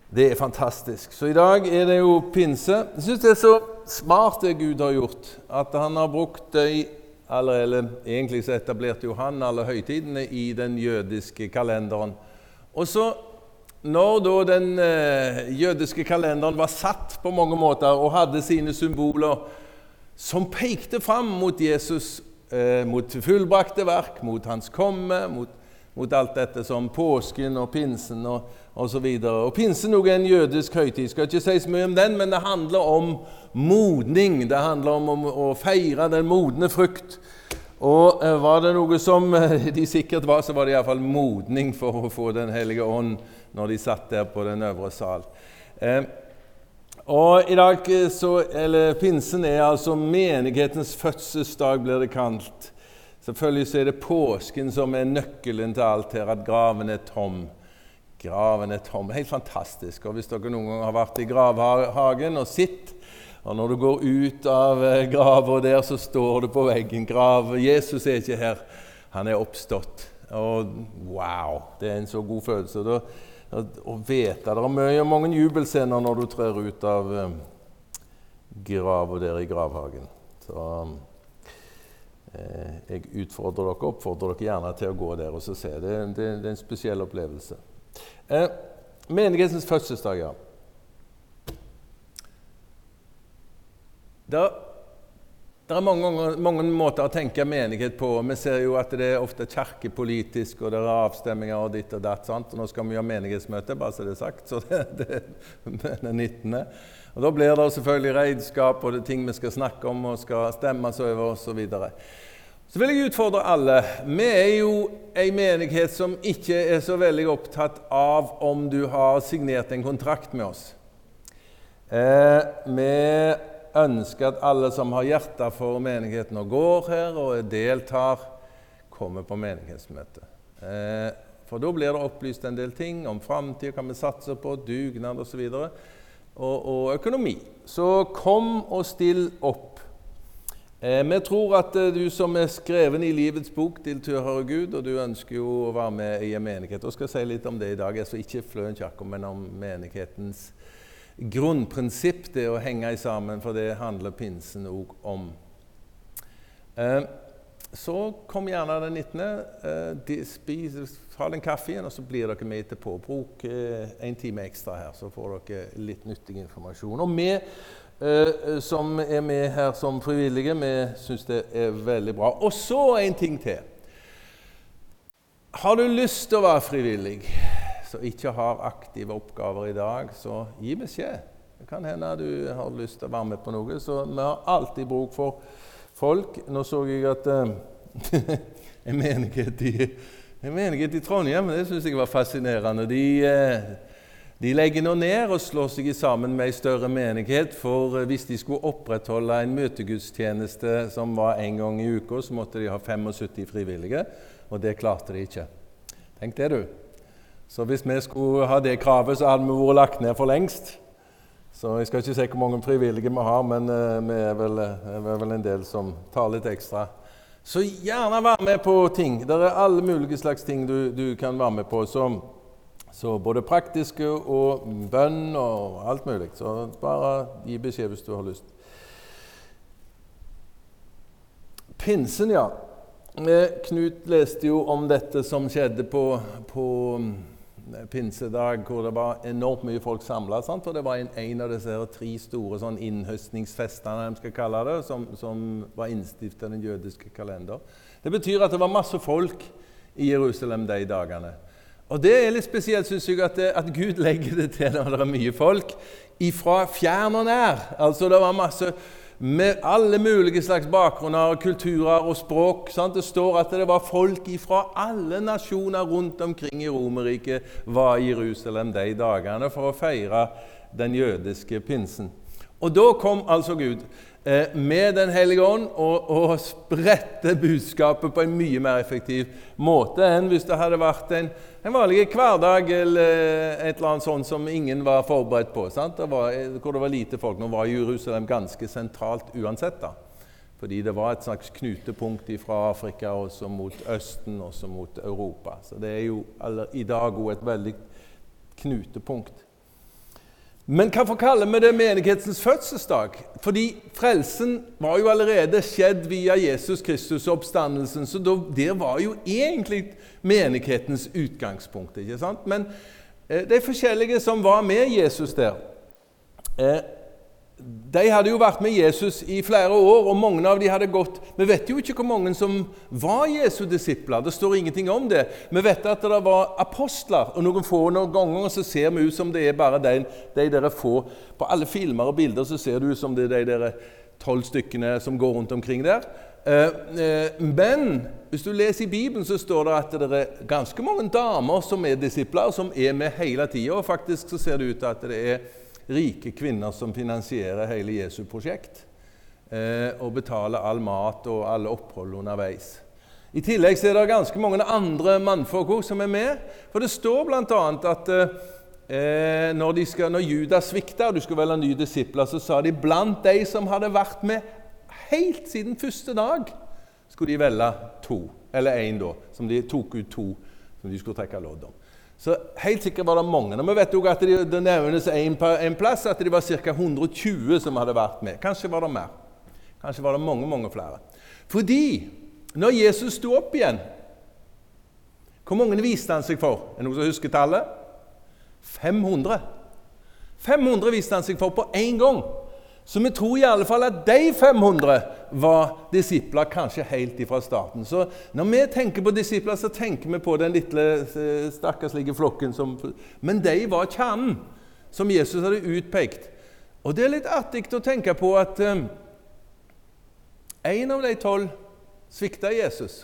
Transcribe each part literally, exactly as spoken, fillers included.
Det er fantastisk. Så i dag er det jo pinse. Jeg synes det er så smart det Gud har gjort, at han har brukt det allerede, egentlig så etablerte jo han alle høytidene i den jødiske kalenderen. Og så, når da den eh, jødiske kalenderen var satt på mange måter, og hadde sine symboler, som pekte fram mot Jesus, eh, mot fullbrakte verk, mot hans komme, mot mot alt dette som påsken og pinsen og, og så videre. Og pinsen er en jødisk høytid. Skal ikke si så mye om den, men det handler om modning. Det handler om, om å feire den modne frukt. Og eh, var det noe som eh, de sikkert var, så var det i hvert fall modning for å få den hellige ånd når de satt der på den øvre sal. Eh, og i dag, så, eller pinsen er altså menighetens fødselsdag, blir det kalt. Selvfølgelig så er det påsken som er nøkkelen til alt her, at graven er tom. Graven er tom. Helt fantastisk. Og hvis dere noen gang har vært i gravhagen og sitt, og når du går ut av graven der, så står det på veggen, grav, Jesus er ikke her, han er oppstått. Og wow, det er en så god følelse. Da, å vite, det er mye, mange jubelscener når du trer ut av graven der i gravhagen. Så jeg utfordrer dere, oppfordrer dere gjerne til å gå der og så se. Det, det, det er en spesiell opplevelse. Eh, menighetens fødselsdag, ja. Det, det er mange, mange måter å tenke menighet på. Vi ser jo at det er ofte kirkepolitisk, og det er avstemminger og ditt og datt, sant? Og nå skal vi ha menighetsmøte, bare så det er sagt, så det, det, det er nittende Og da blir det selvfølgelig regnskap, og det er ting vi skal snakke om, og skal stemmes over, og så videre. Så vil jeg utfordre alle. Vi er jo en menighet som ikke er så veldig opptatt av om du har signert en kontrakt med oss. Eh, vi ønsker at alle som har hjertet for menigheten og går her og deltar, kommer på menighetsmøte. Eh, for da blir det opplyst en del ting om fremtiden, kan vi satse på, dugnad og så videre. Og, og økonomi. Så kom og still opp. Eh, vi tror at eh, du som er skreven i livets bok, til tilhører Gud, og du ønsker jo å være med i en menighet. Og skal si litt om det i dag, altså ikke Fløen kirke, men om menighetens grunnprinsipp, det å henge sammen, for det handler pinsen også om. Eh, så kom gjerne den nittende Eh, de spis, ha den kaffen, og så blir dere med etterpå. Bruk eh, en time ekstra her, så får dere litt nyttig informasjon. Og vi eh, som er med her som frivillige, vi synes det er veldig bra. Og så en ting til. Har du lyst til å være frivillig, så ikke har aktive oppgaver i dag, så gi beskjed. Det kan hende at du har lyst til å være med på noe, så vi har alltid bruk for folk. Nå så jeg at eh, en menighet i En menighet i Trondheim, det synes jeg var fascinerende. De, de legger nå ned og slår seg sammen med en større menighet, for hvis de skulle opprettholde en møtegudstjeneste som var en gang i uka, så måtte de ha syttifem frivillige, og det klarte de ikke. Tenk det, du. Så hvis vi skulle ha det kravet, så hadde vi vært lagt ned for lengst. Så jeg skal ikke si hvor mange frivillige vi har, men vi er vel, er vel en del som tar litt ekstra. Så gjerne vær med på ting. Det er alle mulige slags ting du, du kan være med på, så, så både praktiske og bønn og alt mulig. Så bare gi beskjed hvis du har lyst. Pinsen, ja. Knut leste jo om dette som skjedde på, på pinsedag, hvor det var enormt mye folk samlet, sant? Og det var en, en av disse tre store sånn innhøstningsfestene, de skal kalle det, som, som var innstiftet av den jødiske kalender. Det betyr at det var masse folk i Jerusalem de dagene. Og det er litt spesielt, synes jeg, at, det, at Gud legger det til når det er mye folk, ifra fjern og nær. Altså det var masse med alle mulige slags bakgrunner, kulturer og språk. Sant? Det står at det var folk fra alle nasjoner rundt omkring i Romerriket var i Jerusalem de dagene for å feire den jødiske pinsen. Og da kom altså Gud eh, med den hellige ånd og, og spredte budskapet på en mye mer effektiv måte enn hvis det hadde vært en, en vanlig hverdag eller et eller annet sånt som ingen var forberedt på. Sant? Det var, hvor det var lite folk. Nå var Jerusalem ganske sentralt uansett da. Fordi det var et slags knutepunkt fra Afrika også mot Østen, også mot Europa. Så det er jo aller, i dag også et veldig knutepunkt. Men hvorfor kaller vi det menighetens fødselsdag? Fordi frelsen var jo allerede skjedd via Jesus Kristus og oppstandelsen, så det var jo egentlig menighetens utgangspunkt, ikke sant? Men eh, de forskjellige som var med Jesus der, eh, de hadde jo vært med Jesus i flere år, og mange av de hadde gått. Vi vet jo ikke hvor mange som var Jesu disipler, det står ingenting om det. Vi vet at det var apostler, og noen få noen ganger så ser vi ut som det er bare de, de dere få. På alle filmer og bilder så ser det ut som det er de dere tolv stykkene som går rundt omkring der. Men hvis du leser i Bibelen så står det at det er ganske mange damer som er disipler, som er med hele tiden, og faktisk så ser det ut at det er rike kvinner som finansierer hele Jesu prosjekt eh, og betaler all mat og alle opphold underveis. I tillegg så er det ganske mange andre mannfolk som er med, for det står blant annet at eh, når, de skal, når Judas sviktet, og du skulle velge nye disipler, så sa de blant de som hadde vært med helt siden første dag, skulle de velge to, eller en da, som de tok ut to, som de skulle trekke lodd om. Så helt sikkert var det mange. Og vi vet jo at det de nevnes en, en plass at det var ca hundre og tjue som hadde vært med. Kanskje var det mer. Kanskje var det mange, mange flere. Fordi når Jesus stod opp igjen, hvor mange viste han seg for? Er det noen som husker tallet? fem hundre. fem hundre viste han seg for på en gang. Så vi tror i alle fall at de fem hundre var disipler kanskje helt ifra starten. Så når vi tenker på disipler, så tenker vi på den lille stakkarslige flokken. Som, men de var kjernen som Jesus hadde utpekt. Og det er litt artig å tenke på at um, en av de tolv sviktet Jesus.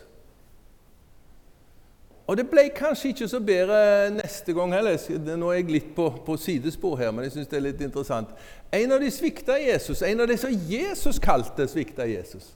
Og det ble kanskje ikke så bedre neste gang heller. Nå er jeg litt på, på sidespor her, men jeg synes det er litt interessant. En av de sviktet Jesus, en av de som Jesus kalte sviktet Jesus.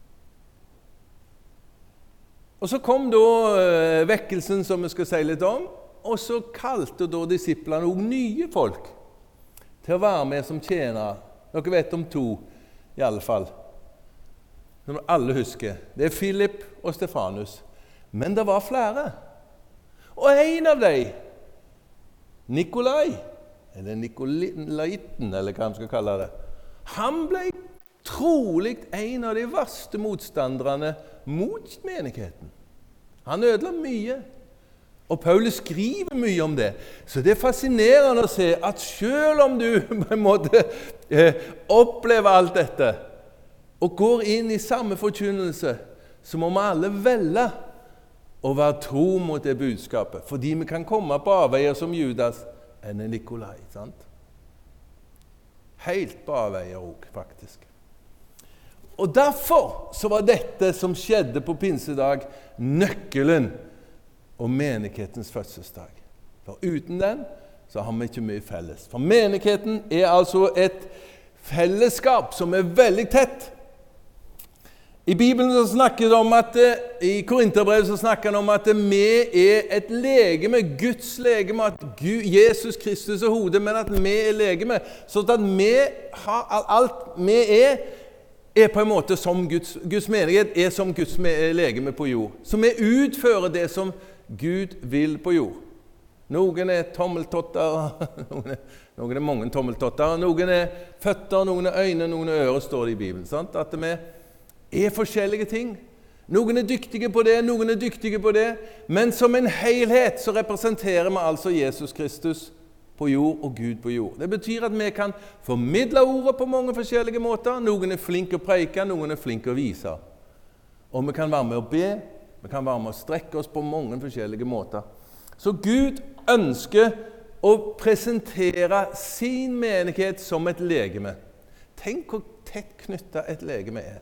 Og så kom da uh, vekkelsen som vi skal si litt om, og så kalte da disiplene noen nye folk til å være med som tjenere. Dere vet om to, i alle fall. Som alle husker. Det er Philip og Stefanus. Men det var flere. Og en av dem, Nikolai, eller Nikolaiten, eller hva man skal kalle det, han ble trolig en av de verste motstanderne mot menigheten. Han ødela mye. Og Paulus skriver mye om det. Så det er fascinerende å se at selv om du på en måte eh, opplever alt dette, og går inn i samme forkynnelse, så må vi alle velge å være tro mot det budskapet, fordi vi kan komme på avveier som Judas enn Nikolai, sant? Helt på avveier også, faktisk. Og derfor så var dette som skjedde på pinsedag nøkkelen og menighetens fødselsdag. For uten den så har vi ikke mye felles. For menigheten er altså et fellesskap som er veldig tett. I Bibelen så snakker det om at, i Korinterbrevet så snakker det om at vi er et legeme, Guds legeme, at Gud, Jesus Kristus er hodet, men at vi er legeme. Så at vi har alt vi er, er på en måte som Guds, Guds menighet, er som Guds legeme på jord. Så vi utfører det som Gud vil på jord. Noen er tommeltotter, noen er, noen er mange tommeltotter, noen er føtter, noen er øyne, noen er ører, står det i Bibelen. Sant? At vi er forskjellige ting. Noen er dyktige på det, noen er dyktige på det, men som en helhet så representerer vi altså Jesus Kristus på jord og Gud på jord. Det betyr at vi kan formidle ordet på mange forskjellige måter. Noen er flinke å preike, noen er flinke å vise. Og vi kan være med å be, vi kan være med å strekke oss på mange forskjellige måter. Så Gud ønsker å presentere sin menighet som et legeme. Tenk hvor tett knyttet et legeme er.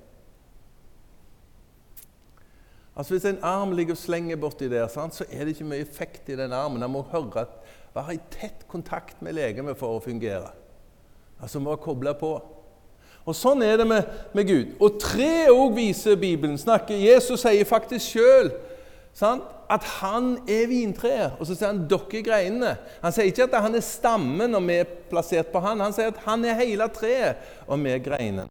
Altså hvis en arm ligger og slenger borti der, sant, så er det ikke mye effekt i den armen. Den må høre at, være i tett kontakt med legemet for å fungere. Altså må koble på. Og sånn er det med, med Gud. Og tre også viser Bibelen. Snakker, Jesus sier faktisk selv, sant, at han er vintreet. Og så sier han dere greinene. Han sier ikke at han er stammen når vi er plassert på han. Han sier at han er hele treet og vi er greinene.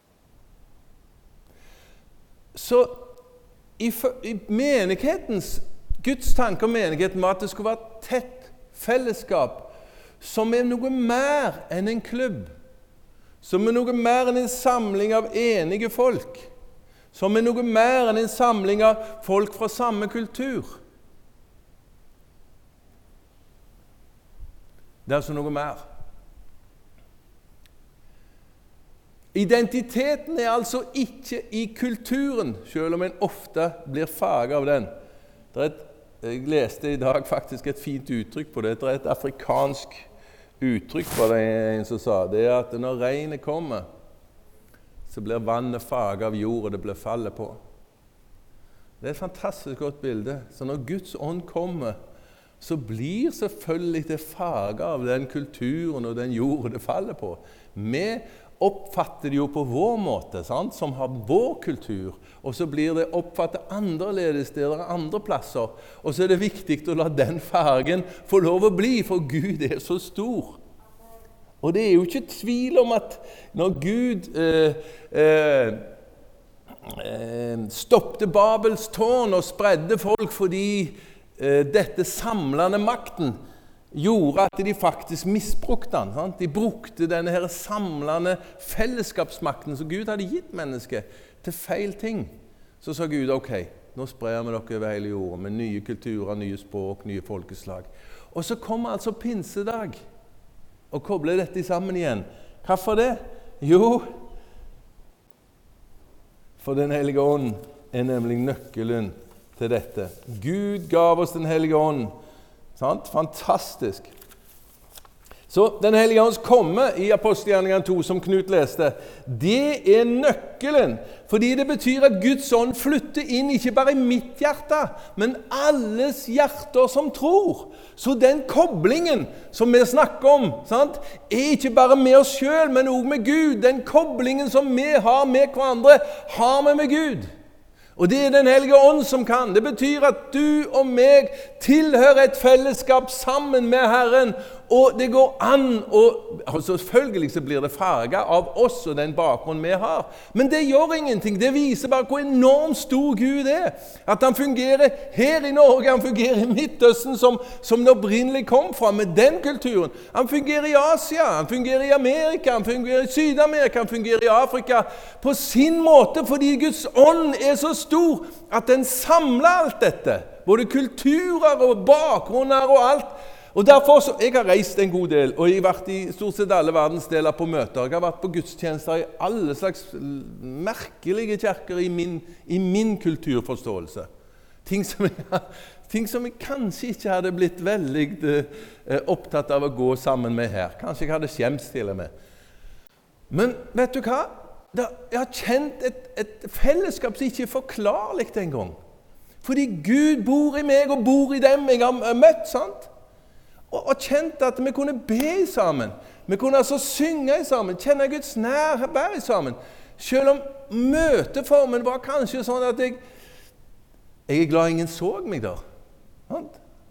Så I, I menighetens, Guds tanke om menigheten var at det skulle være tett fellesskap som er noe mer enn en klubb, som er noe mer enn en samling av enige folk, som er noe mer enn en samling av folk fra samme kultur. Det er altså noe mer. Identiteten er altså ikke i kulturen, selv om en ofte blir faget av den. Det er et, jeg leste i dag faktisk et fint uttrykk på det. Det er et afrikansk uttrykk på det, en som sa. Det er at når regnet kommer, så blir vannet faget av jord, og det blir fallet på. Det er et fantastisk godt bilde. Så når Guds ånd kommer, så blir selvfølgelig det faget av den kulturen og den jorden det faller på. Vi oppfatter det jo på vår måte, sant? Som har vår kultur, og så blir det oppfattet annerledes steder, andre plasser, og så er det viktig å la den fargen få lov å bli, for Gud er så stor. Og det er jo ikke tvil om at når Gud eh, eh, eh, stoppte Babels tårn og spredde folk fordi eh, dette samlende makten gjorde at de faktisk misbrukte den. Sant? De brukte denne her samlende fellesskapsmakten som Gud hadde gitt mennesket til feil ting. Så sa Gud, ok, nå sprer vi dere over hele jorden med nye kulturer, nye språk, nye folkeslag. Og så kommer altså pinsedag og kobler dette sammen igjen. Hvorfor det? Jo, for den hellige ånd er nemlig nøkkelen til dette. Gud gav oss den hellige ånd. Sant? Fantastisk. Så den hellige ånds komme i Apostelgjerningene to, som Knut leste, det er nøkkelen, fordi det betyr at Guds ånd flytter inn ikke bare i mitt hjerte, men alles hjerter som tror. Så den koblingen som vi snakker om, sant, er ikke bare med oss selv, men også med Gud. Den koblingen som vi har med hverandre, har vi med Gud. Og det er den hellige ånd som kan. Det betyr at du og meg tilhører et fellesskap sammen med Herren, og det går an, og, og selvfølgelig så blir det farget av oss og den bakgrunnen vi har. Men det gjør ingenting. Det viser bare hvor enormt stor Gud er. At han fungerer her i Norge, han fungerer i Midtøsten som, som det opprinnelig kom fra, med den kulturen. Han fungerer i Asia, han fungerer i Amerika, han fungerer i Sydamerika, han fungerer i Afrika på sin måte, fordi Guds ånd er så stor at den samler alt dette. Både kulturer og bakgrunner og alt. Og derfor, så, jeg har reist en god del, og jeg har vært i stort sett alle verdensdeler på møter. Jeg har vært på gudstjenester i alle slags merkelige kirker i min, i min kulturforståelse. Ting som, jeg, ting som jeg kanskje ikke hadde blitt veldig eh, opptatt av å gå sammen med her. Kanskje jeg hadde skjemst til og med. Men vet du hva? Da, jeg har kjent et, et fellesskap som ikke er forklarlig en gang. Fordi Gud bor i meg og bor i dem jeg har møtt, sant? Og, og kjent at vi kunne be sammen. Vi kunne altså synge sammen, kjenne Guds nærvær sammen. Selv om møteformen var kanskje sånn at jeg, jeg er glad ingen så meg der. Sant?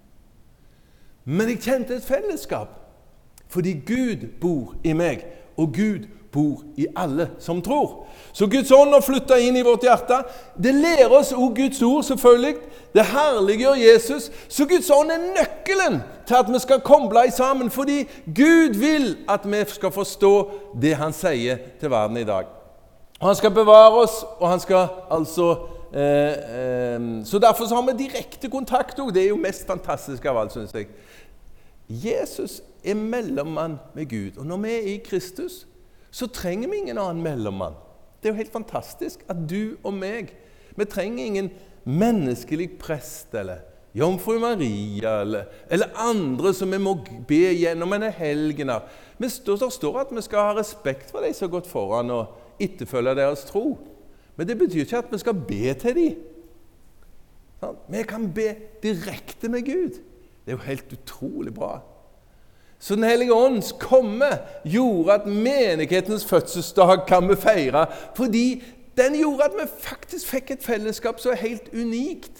Men jeg kjente et fellesskap. Fordi Gud bor i meg, og Gud bor i alle som tror. Så Guds ånd har flyttet inn i vårt hjerte. Det lærer oss også Guds ord, selvfølgelig. Det herliggjør Jesus. Så Guds ånd er nøkkelen til at vi skal koble sammen, fordi Gud vil at vi skal forstå det han sier til verden i dag. Og han skal bevare oss, og han skal altså... Eh, eh, så derfor så har vi direkte kontakt også. Det er jo mest fantastisk av alt, synes jeg. Jesus er mellommann med Gud, og når vi er i Kristus, så trenger vi ingen annen mellommann. Det er jo helt fantastisk at du og meg, vi trenger ingen menneskelig prest, eller Jomfru Maria, eller, eller andre som vi må be gjennom en helgener. Men det står at vi skal ha respekt for de som har gått foran og etterfølge deres tro. Men det betyr ikke at vi skal be til dem. Sånn? Vi kan be direkte med Gud. Det er jo helt utrolig bra. Så den hellige ånds komme gjorde at menighetens fødselsdag kan vi feire, fordi den gjorde at vi faktisk fikk et fellesskap som er helt unikt.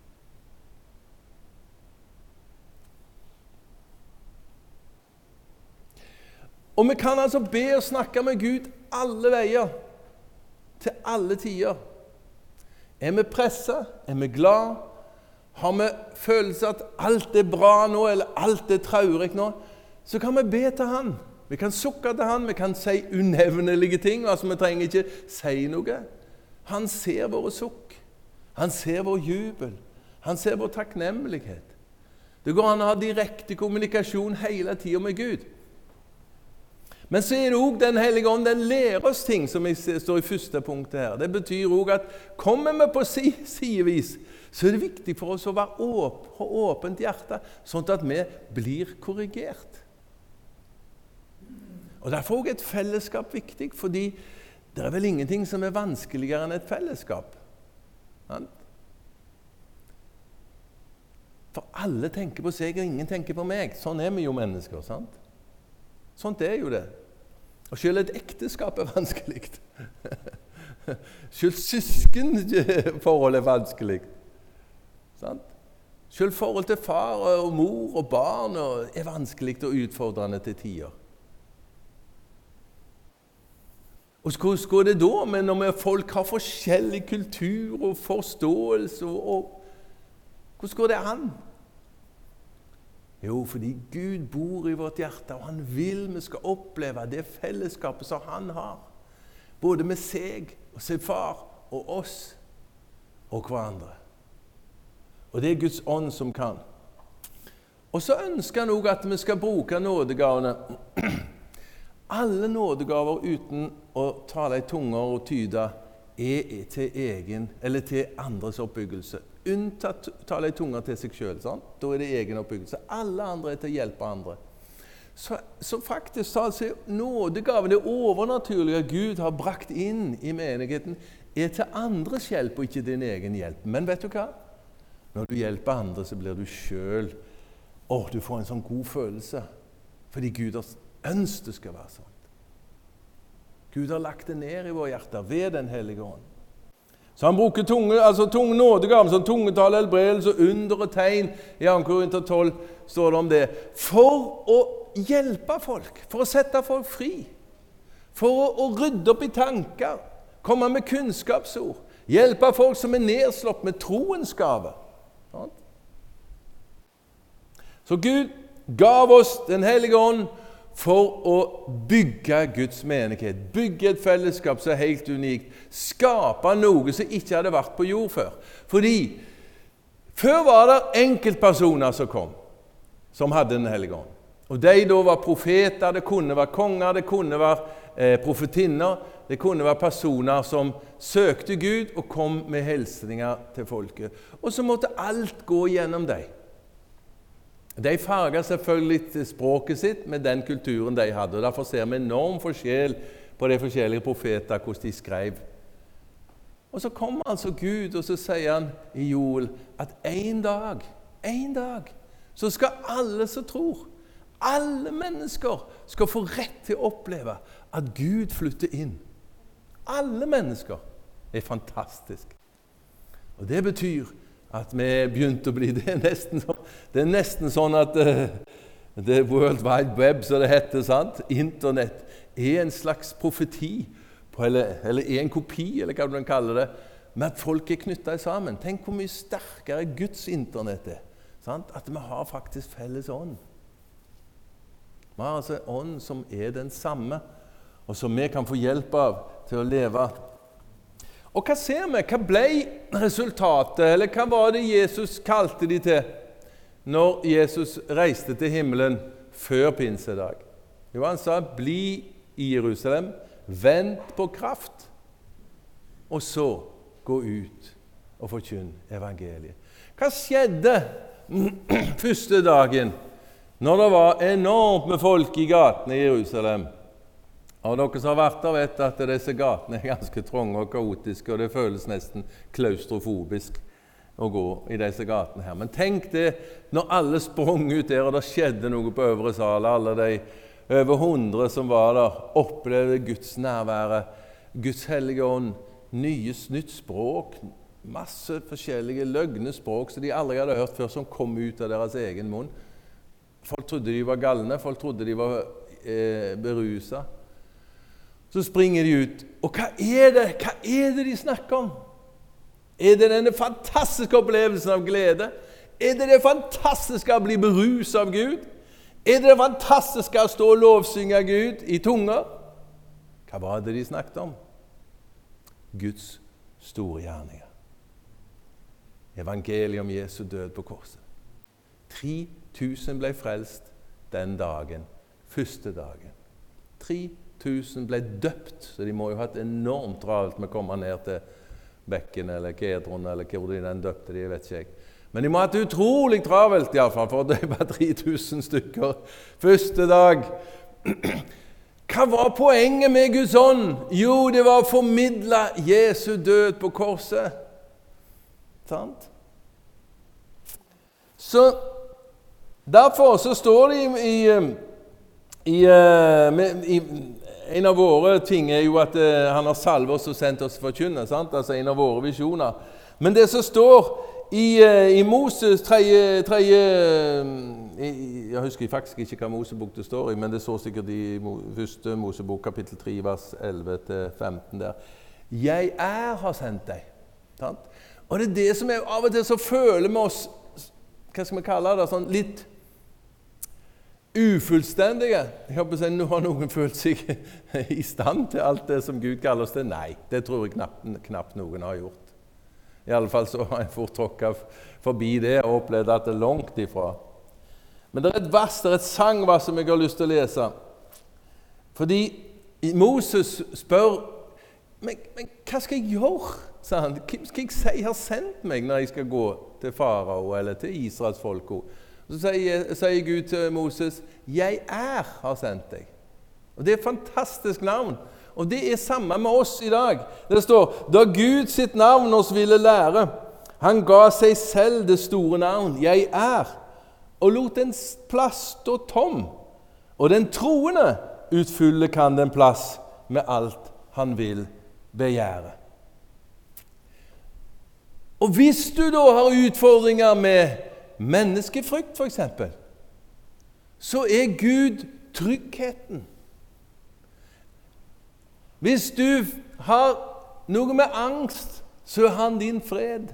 Og vi kan altså be og snakke med Gud alle veier, til alle tider. Er vi presset? Er vi glad? Har vi følelse at alt er bra nå, eller alt er traurig nå? så kan vi be til han. Vi kan sukke til han, vi kan si unevnelige ting, altså vi trenger ikke si noe. Han ser våre sukk, han ser vår jubel, han ser vår takknemlighet. Det går an å ha direkte kommunikasjon hele tiden med Gud. Men så er det også den hellige ånd, den lærer oss ting, som står i første punktet her. Det betyr også at kommer vi på sidevis, så er det viktig for oss å være åp, ha åpent hjerte, sånn at vi blir korrigert. Og derfor er et fellesskap viktig, fordi det er vel ingenting som er vanskeligere enn et fellesskap. For alle tenker på seg, og ingen tenker på meg. Sånn er vi jo mennesker, sant? Sånt er jo det. Og selv et ekteskap er vanskelig. Selv søskenforhold er vanskelig. Sant? Selv forhold til far og mor og barn er vanskelig og utfordrende til tider. Og hvordan går det da med når folk har forskjellig kultur og forståelse? Og, og, hvordan går det an? Jo, fordi Gud bor i vårt hjerte, og han vil vi skal oppleve det fellesskapet som han har. Både med seg og sin far og oss og hverandre. Og det er Guds ånd som kan. Og så ønsker han også at vi skal bruke nådegavene. Alle nådegaver uten å tale i tunger og tyde er til egen, eller til andres oppbyggelse. Unntatt tale i tunger til seg selv, sant? Da er det egen oppbyggelse. Alle andre er til å hjelpe andre. Så, så faktisk så altså, nådegaven, det overnaturlige Gud har brakt inn i menigheten, er til andres hjelp og ikke din egen hjelp. Men vet du hva? Når du hjelper andre, så blir du selv, åh, du får en sånn god følelse, fordi Gud har ønsket det skal være sånn. Gud har lagt det ned i våre hjerter ved den hellige ånd. Så han bruker tunge, altså tunge nådegaven, som tungetall, helbredelse, under og tegn. I andre Korinter tolv står det om det. For å hjelpe folk, for å sette folk fri, for å, å rydde opp i tanker, komme med kunnskapsord, hjelpe folk som er nedslått med troens gave. Så Gud gav oss den hellige ånd for å bygge Guds menighet, bygge et fellesskap som er helt unikt, skape noe som ikke hadde vært på jord før. Fordi før var det enkeltpersoner som kom, som hadde den hellige ånd. Og de da var profeter, det kunne være konger, det kunne være eh, profetinner, det kunne være personer som søkte Gud og kom med hilsninger til folket. Og så måtte alt gå gjennom dem. De farget selvfølgelig språket sitt med den kulturen de hadde, og derfor ser vi enorm forskjell på de forskjellige profeter, hvordan de skrev. Og så kommer altså Gud, og så sier han i Joel at en dag, en dag, så skal alle som tror, alle mennesker skal få rett til å oppleve at Gud flytter inn. Alle mennesker er fantastisk. Og det betyr at vi begynte å bli, det er nesten sånn, det er nesten sånn at uh, det World Wide Web, så det heter, sant? Internett er en slags profeti, på, eller, eller er en kopi, eller hva du kan kalle det, med at folk er knyttet sammen. Tenk hvor mye sterkere Guds internett er, sant? At vi har faktisk felles ånd. Vi har altså en ånd som er den samme, og som vi kan få hjelp av til å leve. Og hva ser vi? Hva ble resultatet, eller hva var det Jesus kalte de til når Jesus reiste til himmelen før pinsedag? Jo, han sa, bli i Jerusalem, vent på kraft, og så gå ut og forkynne evangeliet. Hva skjedde første dagen når det var enormt med folk i gatene i Jerusalem? Og dere som har vært der vet at disse gatene er ganske trånge og kaotiske, og det føles nesten klaustrofobisk å gå i disse gatene her. Men tenk det, når alle sprang ut der, og det skjedde noe på øvre sal, alle de over hundre som var der, opplevde Guds nærvære, Guds hellige ånd, nye, nytt språk, masse forskjellige løgne språk som de aldri hadde hørt før, som kom ut av deres egen munn. Folk trodde de var galne, folk trodde de var eh, beruset. Så springer de ut, og hva er det? Hva er det de snakker om? Er det denne fantastiske opplevelsen av glede? Er det det fantastiske å bli beruset av Gud? Er det fantastiske å stå og lovsynge Gud i tunger? Hva var det de snakket om? Guds store gjerninger. Evangeliet om Jesu død på korset. tre tusen ble frelst den dagen, første dagen. tre tusen ble døpt, så de må jo ha hatt enormt travelt med å komme ned til bekken eller Kedron, eller hvor de den døpte, de vet ikke jeg. Men de må ha hatt utrolig travelt i alle fall, for det var tre tusen stykker første dag. Hva var poenget med Guds ånd? Jo, det var å formidle Jesu død på korset. Sant? Så derfor så står det i, i, i, i en av våre ting er jo at uh, han har salvet oss og sendt oss forkynne, sant? Altså en av våre visjoner. Men det som står i, uh, i Moses tredje, tredje uh, jeg husker faktisk ikke hva Mosebok det står i, men det står sikkert i første Mosebok kapittel tre, vers elleve til femten der. Jeg er har sendt deg. Sant? Og det er det som er av og til så føler vi oss, hva skal vi kalle det, sånn litt ufullstendige. Jeg håper å si, nå har noen følt seg i stand til alt det som Gud kaller oss til. Nei, det tror jeg knapt, knapt noen har gjort. I alle fall så har jeg fort tråkket forbi det og opplevd at det er langt ifra. Men det er et vers, det er et sangvers som jeg har lyst til å lese. Fordi Moses spør, men, men hva skal jeg gjøre? Sa han, hva skal jeg si har sendt meg når jeg skal gå til farao eller til Israels folk? Så sier, sier Gud til Moses, jeg er har sendt deg. Og det er et fantastisk navn. Og det er samme med oss i dag. Det står, da Gud sitt navn oss ville lære, han ga seg selv det store navn, jeg er, og lot en plass stå tom. Og den troende utfylle kan den plass med alt han vil begjære. Og hvis du da har utfordringer med menneskefrykt for eksempel, så er Gud tryggheten. Hvis du har noe med angst, så er han din fred.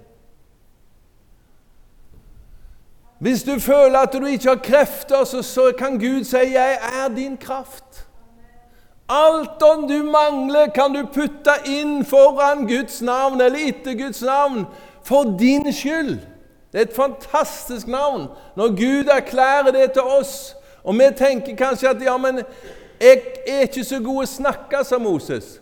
Hvis du føler at du ikke har krefter, så, så kan Gud si, jeg er din kraft. Alt om du mangler kan du putte inn foran Guds navn, eller etter Guds navn, for din skyld. Det er et fantastisk navn. Når Gud erklærer det til oss, og vi tenker kanskje at, ja, men jeg er ikke så god å snakke, sa Moses.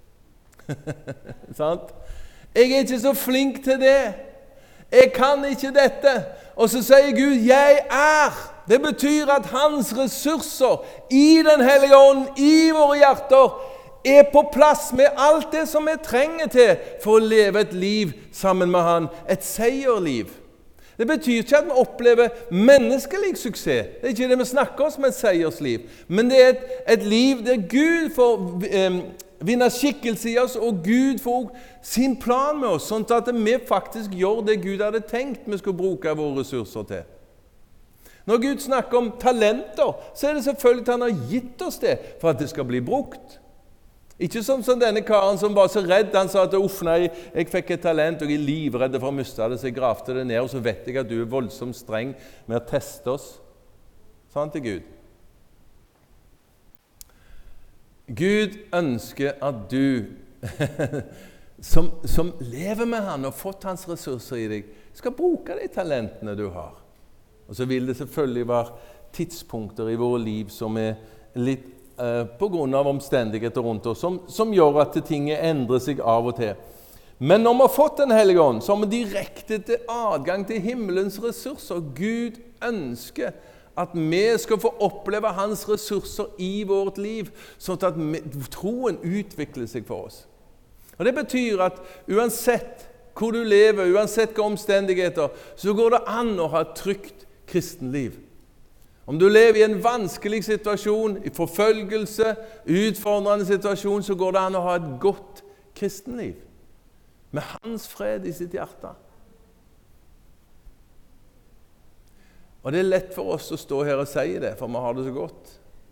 Sant? Jeg er ikke så flink til det. Jeg kan ikke dette. Og så sier Gud, jeg er. Det betyr at hans ressurser i den hellige ånd, i våre hjerter, er på plass med alt det som vi trenger til for å leve et liv sammen med han. Et seierliv. Det betyr ikke at vi opplever menneskelig suksess. Det er ikke det vi snakker oss med et seiersliv. Men det er et, et liv der Gud får eh, vinne skikkelse i oss, og Gud får sin plan med oss, sånn at vi faktisk gjør det Gud hadde tenkt vi skulle bruke våre ressurser til. Når Gud snakker om talenter, så er det selvfølgelig at han har gitt oss det for at det skal bli brukt. Ikke som, som denne karen som var så redd, han sa at uff nei, jeg fikk et talent og jeg er livredd for å miste det, så jeg grafte det ned, og så vet jeg at du er voldsomt streng med å teste oss. Sånn til Gud. Gud ønsker at du, som, som lever med han og fått hans ressurser i deg, skal bruke de talentene du har. Og så vil det selvfølgelig være tidspunkter i våre liv som er litt på grunn av omstendigheter rundt oss, som, som gjør at ting endrer seg av og til. Men når vi har fått den hellige ånd, så har vi direkte til adgang til himmelens ressurser. Gud ønsker at vi skal få oppleve hans ressurser i vårt liv, sånn at vi, troen utvikler seg for oss. Og det betyr at uansett hvor du lever, uansett hva omstendigheter, så går det an å ha et trygt kristenliv. Om du lever i en vanskelig situasjon, i forfølgelse, utfordrende situasjon, så går det an å ha et godt kristenliv. Med hans fred i sitt hjerte. Og det er lett for oss å stå her og si det, for vi har det så godt.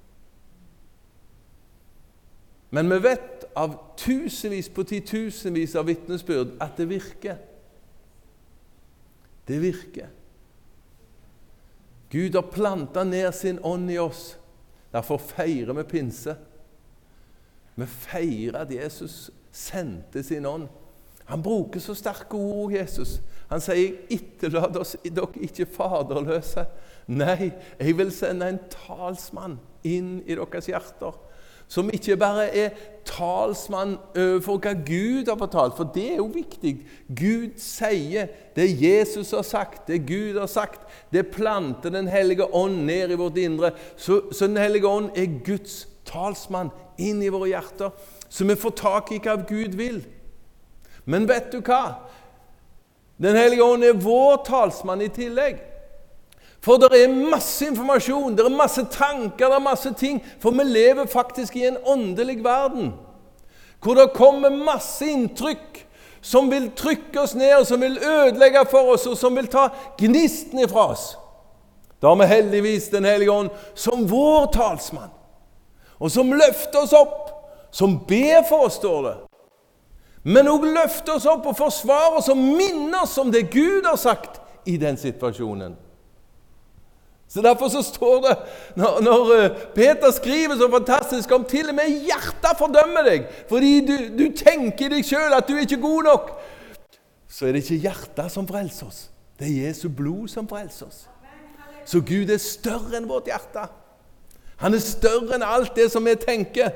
Men vi vet av tusenvis på titusenvis av vitnesbyrd at det virker. Det virker. Gud har plantet ned sin ånd i oss. Derfor feirer vi pinse. Vi feirer at Jesus sendte sin ånd. Han bruker så sterke ord, Jesus. Han sier, etterlat oss dere ikke faderløse. Nei, jeg vil sende en talsmann inn i deres hjerter, som ikke bare er talsmann overfor hva Gud har fortalt, for det er jo viktig. Gud sier, det Jesus har sagt, det Gud har sagt, det planter den hellige ånd ned i vårt indre. Så, så den hellige ånd er Guds talsmann inn i våre hjerter, så vi får tak i hva Gud vil. Men vet du hva? Den hellige ånd er vår talsmann i tillegg. For det er masse informasjon, det er masse tanker, det er masse ting. For vi lever faktisk i en åndelig verden, hvor det kommer masse inntrykk som vil trykke oss ned, og som vil ødelegge for oss, og som vil ta gnisten ifra oss. Da har vi heldigvis den hellige ånd som vår talsmann, og som løfter oss opp, som ber for oss, står det. Men også løfter oss opp og forsvarer oss og minner oss om det Gud har sagt i den situasjonen. Så derfor så står det, når, når Peter skriver så fantastisk om til og med hjertet fordømmer deg, fordi du, du tenker deg selv at du er ikke god nok, så er det ikke hjertet som frelser oss. Det er Jesu blod som frelser oss. Så Gud er større enn vårt hjerte. Han er større enn alt det som vi tenker.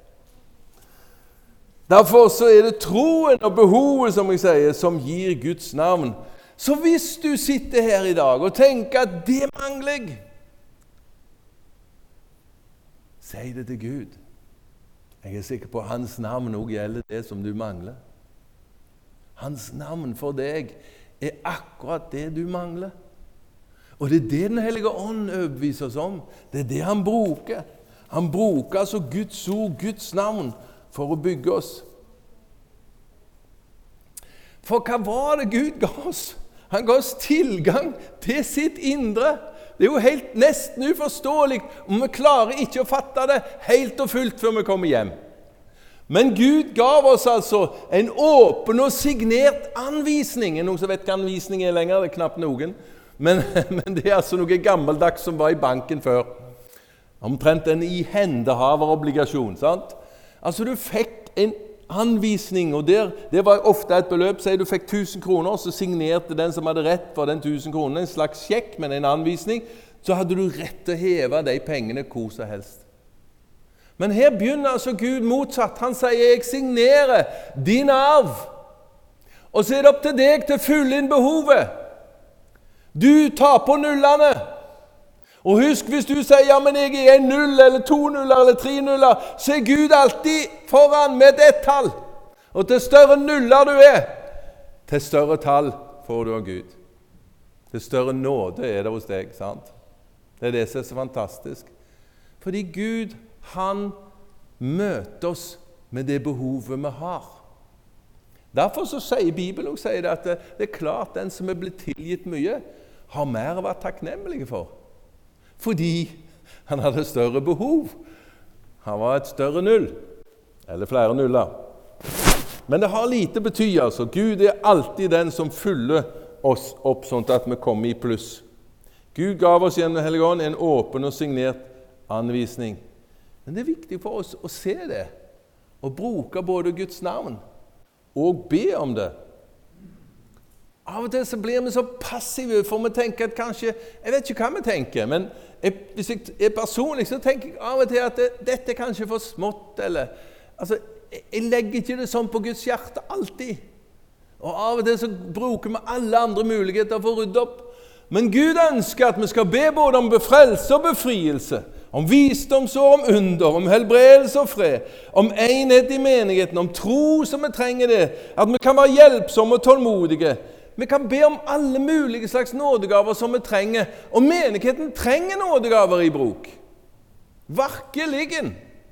Derfor så er det troen og behovet, som jeg sier, som gir Guds navn. Så hvis du sitter her i dag og tenker at det mangler jeg, si det til Gud. Jeg er sikker på at hans navn også gjelder det som du mangler. Hans navn for deg er akkurat det du mangler. Og det er det den hellige ånd overbeviser oss om. Det er det han bruker. Han bruker altså Guds ord, Guds navn, for å bygge oss. For hva var det Gud ga oss? Han ga oss tilgang til sitt indre. Det er jo helt nesten uforståelig, og vi klarer ikke å fatte det helt og fullt før vi kommer hjem. Men Gud gav oss altså en åpen og signert anvisning. Noen som vet hva anvisning er lenger? Det er knapt noen. Men, men det er altså noe gammeldags som var i banken før. Omtrent en ihendehaverobligasjon, sant? Altså du fikk en anvisning, og der, det var ofte et beløp. Sier du fikk tusen kroner, så signerte den som hadde rett for den tusen kroner en slags sjekk, men en anvisning, så hadde du rett til å heve de pengene hvor som helst. Men her begynner altså Gud motsatt. Han sier, jeg signerer din arv, og så er det opp til deg til å fylle inn behovet. Du tar på nullene. Og husk, hvis du sier, ja, men jeg er en null, eller to nuller, eller tre nuller, så er Gud alltid foran med et tall. Og til større nuller du er, til større tall får du av Gud. Til større nåde er det hos deg, sant? Det er det som er så fantastisk. Fordi Gud, han møter oss med det behovet vi har. Derfor så sier Bibelen og sier det at det, det er klart den som er blitt tilgitt mye, har mer å være takknemlige for. Fordi han hadde større behov. Han var et større null, eller flere nuller. Men det har lite bety, altså. Gud er alltid den som fyller oss opp sånn at vi kommer i pluss. Gud gav oss gjennom Hellige Ånd en åpen og signert anvisning. Men det er viktig for oss å se det, og bruke både Guds navn, og be om det. Av og til så blir vi så passive, for vi tenker at kanskje, jeg vet ikke hva vi tenker, men jeg, hvis jeg er personlig, så tenker jeg av og til at det, dette er kanskje for smått, eller, altså, jeg, jeg legger ikke det sånn på Guds hjerte alltid. Og av og til så bruker vi alle andre muligheter for å rydde opp. Men Gud ønsker at vi skal be både om befrelse og befrielse, om visdomsord, om under, om helbredelse og fred, om enhet i menigheten, om tro som vi trenger det, at vi kan være hjelpsomme og tålmodige. Vi kan be om alle mulige slags nådegaver som vi trenger, og menigheten trenger nådegaver i bruk. Virkelig.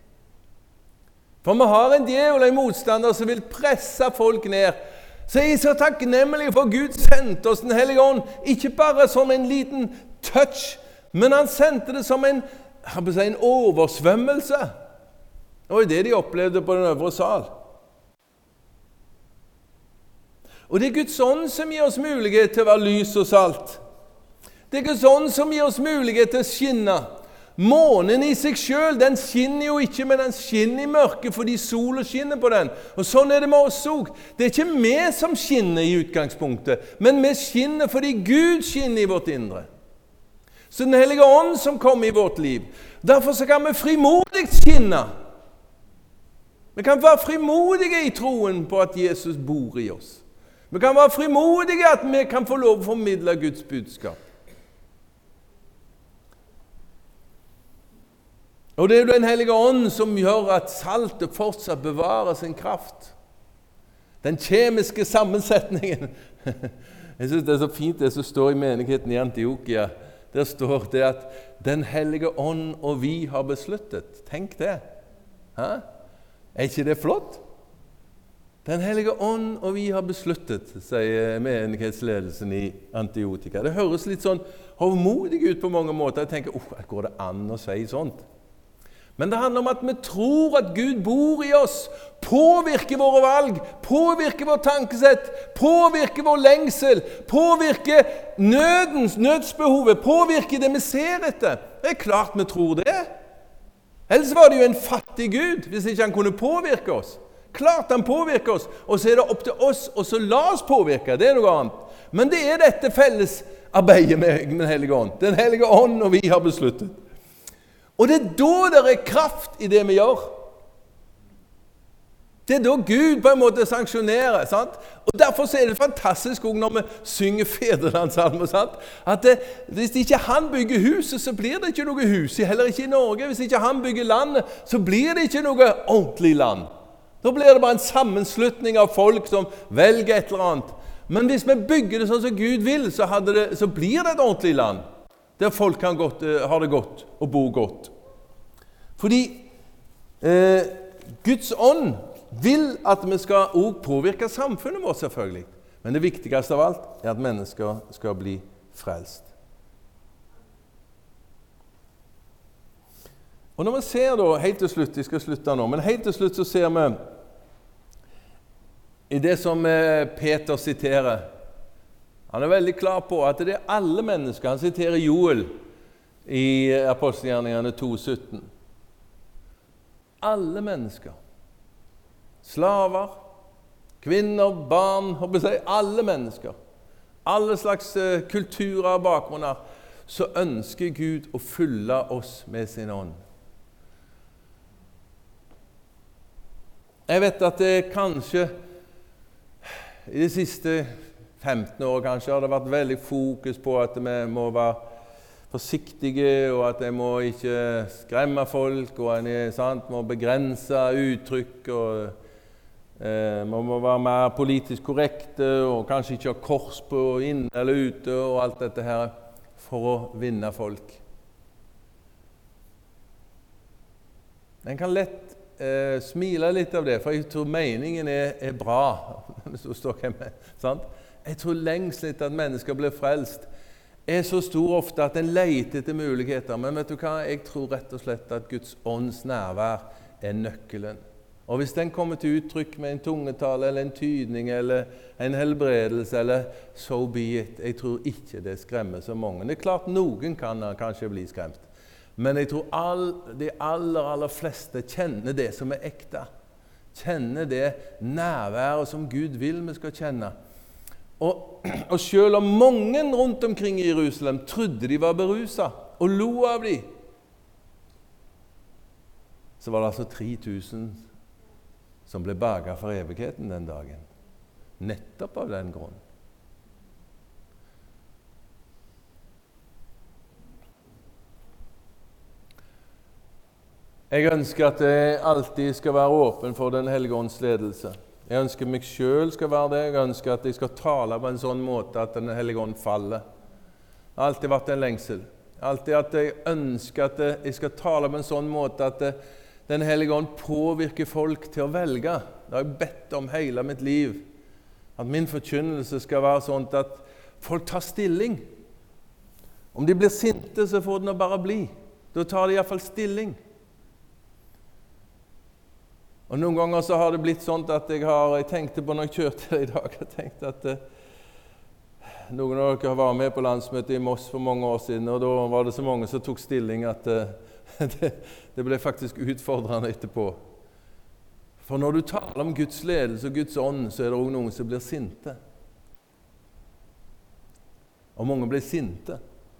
For vi har en djevel, en motstander som vil presse folk ned. Så jeg er så takknemlig for Gud sendte oss den hellige ånd, ikke bare som en liten touch, men han sendte det som en, jeg vil si, en oversvømmelse. Det var det de opplevde på den øvre sal. Og det er Guds ånd som gir oss mulighet til å være lys og salt. Det er ikke sånn som gir oss mulighet til å skinne. Månen i seg selv, den skinner jo ikke, men den skinner i mørket fordi solen skinner på den. Og sånn er det med oss også. Det er ikke vi som skinner i utgangspunktet, men vi skinner fordi Gud skinner i vårt indre. Så den hellige ånd som kommer i vårt liv. Derfor så kan vi frimodig skinne. Vi kan være frimodige i troen på at Jesus bor i oss. Vi kan være frimodige at vi kan få lov å formidle Guds budskap. Og det er jo den hellige ånd som gjør at saltet fortsatt bevarer sin kraft. Den kjemiske sammensetningen. Jeg synes det er så fint det som står i menigheten i Antiokia. Der står det at den hellige ånd og vi har besluttet. Tenk det. Hæ? Er ikke det flott? Den hellige ånd og vi har besluttet, sier menighetsledelsen i Antiotika. Det høres litt sånn hovmodig ut på mange måter. Jeg tenker, oh, går det an å si sånt? Men det handler om at vi tror at Gud bor i oss, påvirker våre valg, påvirker vår tankesett, påvirker vår lengsel, påvirker nødens, nødsbehovet, påvirker det vi ser etter. Det er klart vi tror det. Ellers var det jo en fattig Gud, hvis ikke han kunne påvirke oss. Klart han påvirker oss, og så er det opp til oss, og så la oss påvirke, det er noe annet. Men det er dette felles arbeidet med den hellige ånd. Den hellige ånd og vi har besluttet. Og det er da det er kraft i det vi gjør. Det er da Gud på en måte sanksjonerer, sant? Og derfor så er det fantastisk også når vi synger fedrelandssalmer, sant? At det, hvis ikke han bygger huset, så blir det ikke noe hus, heller ikke i Norge. Hvis ikke han bygger landet, så blir det ikke noe ordentlig land. Da blir det bare en sammenslutning av folk som velger et eller annet. Men hvis vi bygger det sånn som Gud vil, så, det, så blir det et ordentlig land, der folk kan godt, uh, har det godt og bor godt. Fordi uh, Guds ånd vil at vi skal også påvirke samfunnet vårt, selvfølgelig. Men det viktigste av alt er at mennesker skal bli frelst. Og når vi ser da, helt til slutt, vi skal slutte nå, men helt til slutt så ser vi i det som Peter siterer. Han er veldig klar på at det er alle mennesker. Han siterer Joel i Apostelgjerningene to sytten. Alle mennesker. Slaver, kvinner, barn, håper jeg, alle mennesker. Alle slags kulturer og bakgrunner. Så ønsker Gud å fylle oss med sin ånd. Jeg vet at det kanskje i de siste femten år kanskje har det vært veldig fokus på at vi må være forsiktige, og at jeg må ikke skremme folk, og en er, sant, må begrense uttrykk, og eh, man må være mer politisk korrekte, og kanskje ikke ha kors på inne eller ute, og alt dette her, for å vinne folk. En kan lett Eh, smile litt av det, for jeg tror meningen er, er bra. Så står jeg med, sant? Jeg tror lengst litt at mennesker blir frelst er så stor ofte at en leter etter muligheter. Men vet du hva? Jeg tror rett og slett at Guds ånds nærvær er nøkkelen. Og hvis den kommer til uttrykk med en tungetale, eller en tydning, eller en helbredelse, eller so be it, jeg tror ikke det skremmer så mange. Det er klart noen kan kanskje bli skremt. Men jeg tror all, de aller, aller fleste kjenner det som er ekte. Kjenner det nærværet som Gud vil vi skal kjenne. Og, og selv om mange rundt omkring i Jerusalem trodde de var beruset og lo av de, så var det altså tre tusen som ble berget for evigheten den dagen. Nettopp av den grunn. Jeg ønsker at jeg alltid skal være åpen for den hellige ånds ledelse. Jeg ønsker meg selv skal være det. Jeg ønsker at jeg skal tale på en sånn måte at den hellige ånd faller. Det har alltid vært en lengsel. Alltid at jeg ønsker at jeg skal tale på en sånn måte at den hellige ånd påvirker folk til å velge. Det har jeg bedt om hele mitt liv. At min forkynnelse skal være sånn at folk tar stilling. Om de blir sinte, så får de bare bli. Da tar de i hvert fall stilling. Og noen ganger så har det blitt sånn at jeg har, jeg tenkte på når jeg kjørte i dag, jeg tenkte at uh, noen av dere var med på landsmøtet i Moss for mange år siden, og da var det så mange som tok stilling at uh, det, det ble faktisk utfordrende etterpå. For når du taler om Guds ledelse og Guds ånd, så er det også noen som blir sinte. Og mange blir sinte.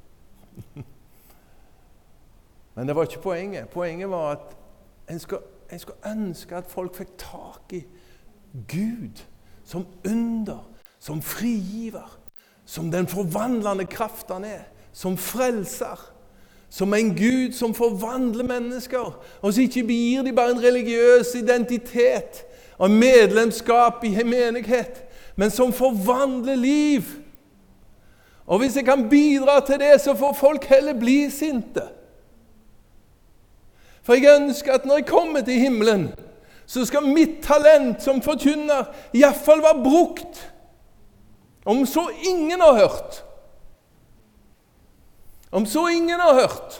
Men det var ikke poenget. Poenget var at en skal, en skal ønske at folk fikk tak i Gud som under, som frigiver, som den forvandlende kraft han er, som frelser, som en Gud som forvandler mennesker, og så ikke gir de bare en religiøs identitet og medlemskap i en menighet, men som forvandler liv. Og hvis jeg kan bidra til det, så får folk heller bli sinte. For jeg ønsker at når jeg kommer til himmelen, så skal mitt talent som forkynner i hvert fall være brukt. Om så ingen har hørt. Om så ingen har hørt.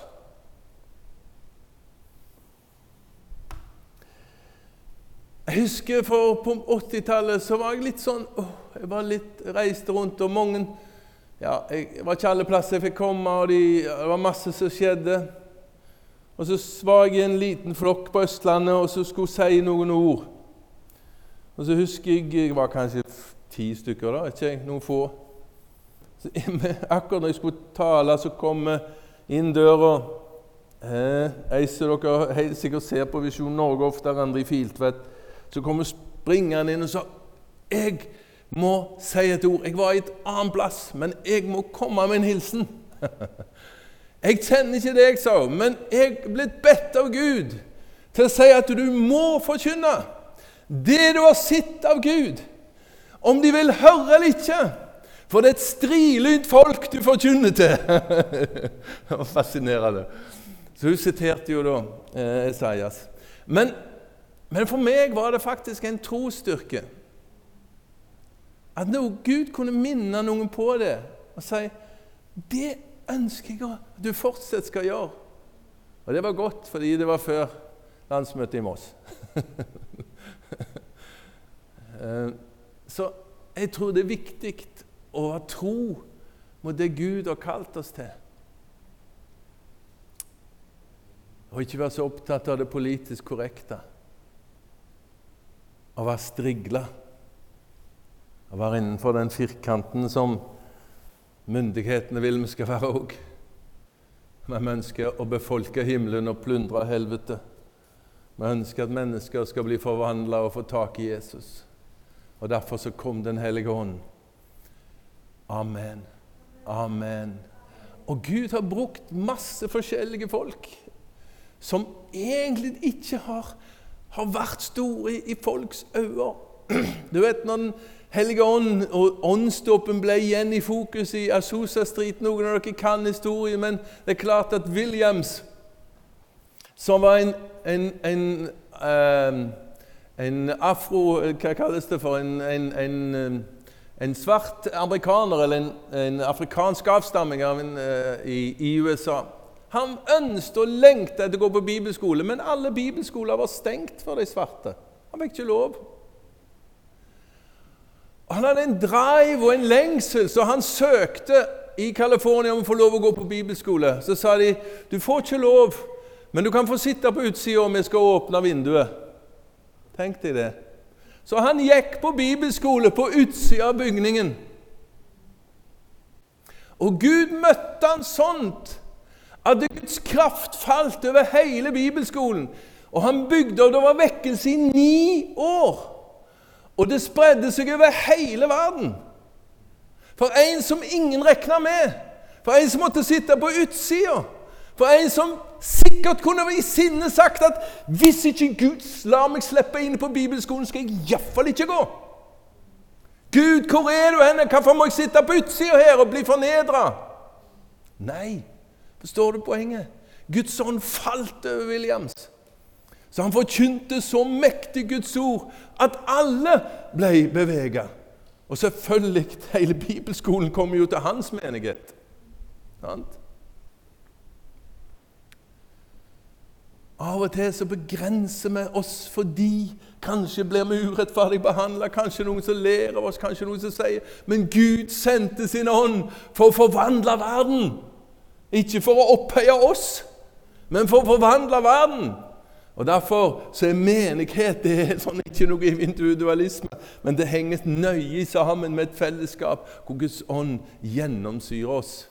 Jeg husker for på åttitallet så var jeg litt sånn, åh, jeg var litt reiste rundt, og mange, ja, jeg var ikke alle plasser jeg fikk komme, og de, det var masse som skjedde. Og så var jeg i en liten flokk på Østlandet, og så skulle jeg si noen ord. Og så husker jeg, jeg var kanskje ti stykker da, ikke jeg, noen få. Så akkurat når jeg skulle tale, så kom jeg inn døra. Eh, jeg ser dere helt sikkert ser på Visjon Norge oftere, andre i Filtvet. Så kom jeg springende inn og sa, jeg må si et ord. Jeg var i et annet plass, men jeg må komme med en hilsen. Jeg kjenner ikke det jeg sa, men jeg er blitt bedt av Gud til å si at du må forkynne det du har sett av Gud. Om de vil høre eller ikke, for det er et strilynt folk du forkynner til. Det var fascinerende. Så hun siterte jo da eh, Esaias. Men, men for meg var det faktisk en trosstyrke. At når Gud kunne minne noen på det, og si, det ønsker jeg at du fortsatt skal gjøre. Og det var godt, fordi det var før landsmøtet i Moss. Så jeg tror det er viktig å ha tro mot det Gud har kalt oss til. Og ikke være så opptatt av det politisk korrekte. Å være strigla. Å være innenfor den firkanten som myndighetene vil vi skal være også. Vi ønsker å befolke himmelen og plundre helvete. Vi ønsker at mennesker skal bli forvandlet og få tak i Jesus. Og derfor så kom den hellige ånd. Amen. Amen. Og Gud har brukt masse forskjellige folk som egentlig ikke har, har vært store i, i folks øyne. Du vet, når den hellige ånd og åndsdåpen ble igjen i fokus i Azusa Street, noen av dere kan historie, men det er klart at Williams, som var en, en, en um, en afro, hva kalles det for, en, en, en, en svart amerikaner, eller en, en afrikansk avstamming av en, uh, i, i U S A. Han ønsket og lengtet etter å gå på bibelskole, men alle bibelskoler var stengt for de svarte. Han fikk ikke lov. Og han hadde en drive og en lengsel, så han søkte i California om å få lov å gå på bibelskole. Så sa de, du får ikke lov, men du kan få sitte på utsiden om jeg skal åpne vinduet. Tenk deg det. Så han gikk på bibelskole på utsiden av bygningen. Og Gud møtte han sånt at Guds kraft falt over hele bibelskolen. Og han bygde, og det var vekkelse i ni år. Og det spredde seg over hele verden. For en som ingen reknet med. For en som måtte sitte på utsiden. For en som sikkert kunne i sinne sagt at hvis ikke Gud lar meg slippe inn på bibelskolen, skal jeg i hvert fall ikke gå. Gud, hvor er du henne? Hvorfor må jeg sitte på utsiden her og bli fornedret? Nei, forstår du poenget? Guds ånd falt over Williams. Så han forkynte så mektig Guds ord at alle ble beveget. Og selvfølgelig, hele bibelskolen kom jo til hans menighet. Sant? Av og til så begrenser vi oss fordi kanskje blir vi urettferdig behandlet, kanskje noen som ler av oss, kanskje noen som sier, men Gud sendte sin ånd for å forvandle verden. Ikke for å opphøye oss, men for å forvandle verden. Og derfor så er menighet, det er sånn ikke noe individualisme, men det henger nøye sammen med et fellesskap hvor Guds ånd gjennomsyrer oss.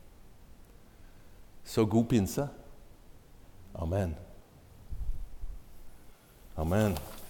Så god pinse. Amen. Amen.